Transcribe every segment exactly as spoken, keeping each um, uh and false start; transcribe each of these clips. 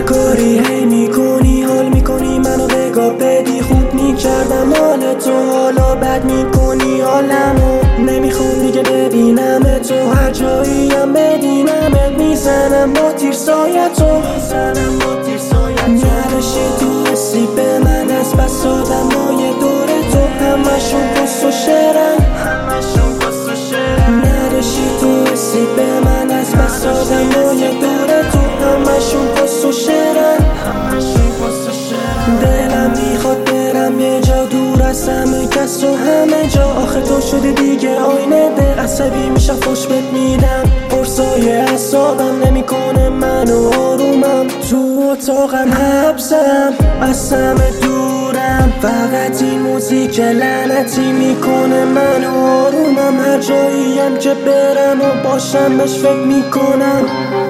کاری هی میکنی حال میکنی منو بگاه بدی خوب میکردم حال تو حالا بد میکنی حالمو نمیخوام دیگه ببینم تو هر جاییم بدینم میزنم با تیر سایتو میزنم با تیر سایتو نداشتی تو حسی به من از بس آدمای دور تو همشون پس و شرن همشون پس و شرن نداشتی تو حسی به من از بس آدمای دور تو همشون پس و شرن همشون پس و شرن دلم میخواد برم یه جا دور از همه کس و همه جا آخه تو شده دیگه آینه دل عصبی میشم خوش بهت میدم قرصای اعصابم نمیکنه منو آرومم تو اتاقم حبسم از همه دورم فقط این موزیک لعنتی میکنه منو آرومم هر جاییم که برم و باشم بهش فکر میکنم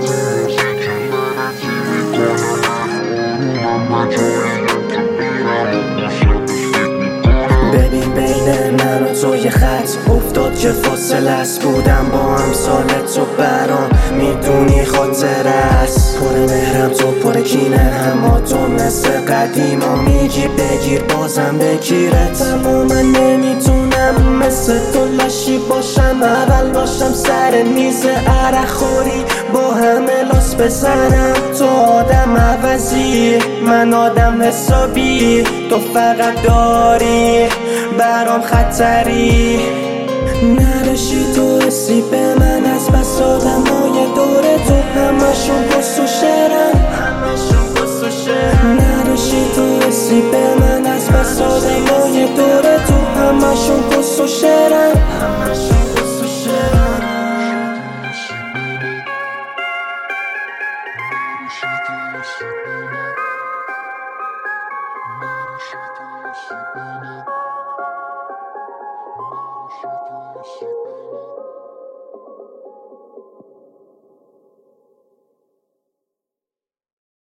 ببین بین من و تو یه خط افتاد که فاصله است بودم با هم سالت تو برام میدونی خاطر است پر مهرم تو پر کینه اما تو مثل قدیما میگی بگیر بازم بگیرت اما من نمیتونم مثل تو لشی باشم اول باشم سر میز عرق خوری با همه لاس بزنم تو آدم عوضی من آدم حسابی تو فقط داری برام خطری نداشتی تو حسی به من از بس آدمای دور تو همشون پس و شرن همشون پس و شرن نداشتی تو حسی به من از بس آدمای دور تو همشون پس و شرن همشون پس و شرن Shit.